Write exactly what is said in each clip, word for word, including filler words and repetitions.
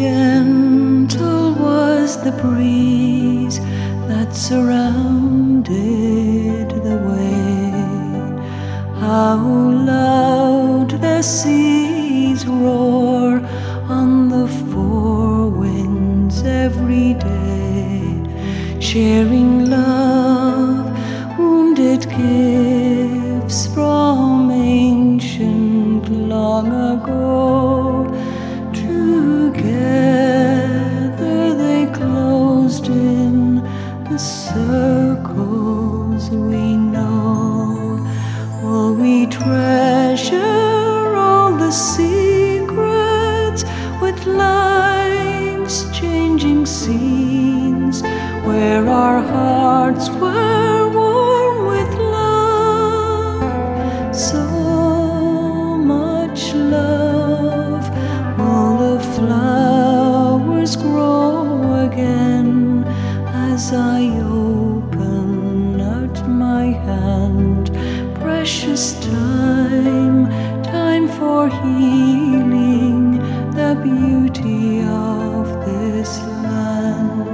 gentle was the breeze that surrounded the way. How loud the seas roar on the four winds every day, sharing love, wounded gifts from ancient long ago. Together they closed in the circles we know. Will we treasure all the secrets with life's changing scenes, where our hearts were warm with love, so much love? Will the flowers grow again as I open out my hand? Precious time, time for healing the beauty of this land.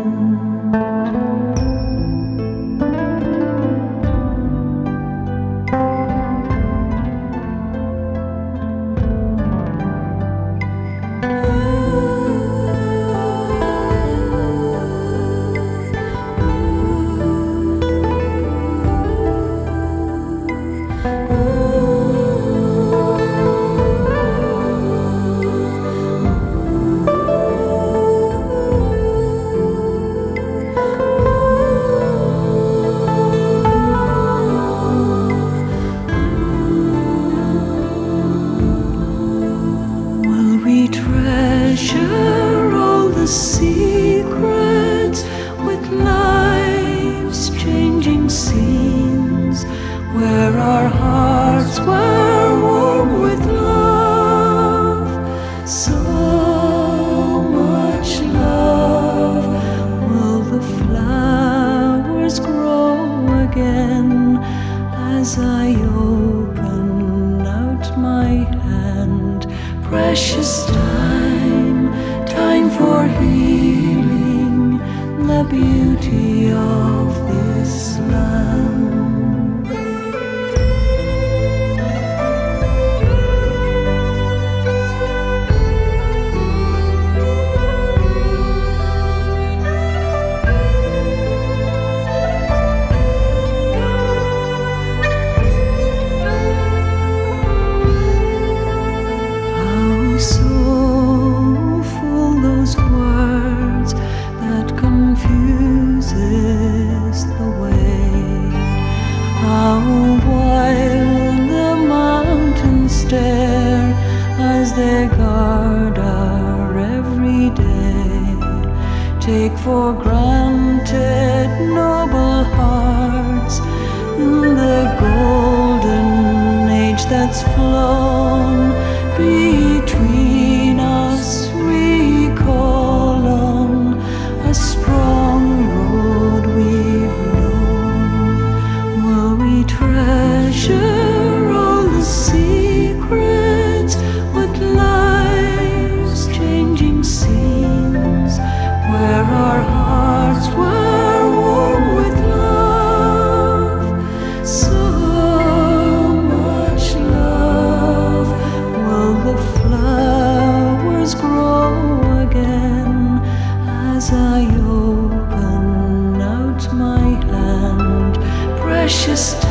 We treasure all the secrets with life's changing scenes, where our hearts were warm with love, so much love. Will the flowers grow again as I open out my hand? Precious time, time for healing the beauty of this land. They guard our every day, take for granted noble hearts, the golden age that's flown between us. Recall on a strong road we've known. Will we treasure all the secrets with life's changing scenes, where our hearts were warm with love, so much love? Will the flowers grow again as I open out my hand? Precious time,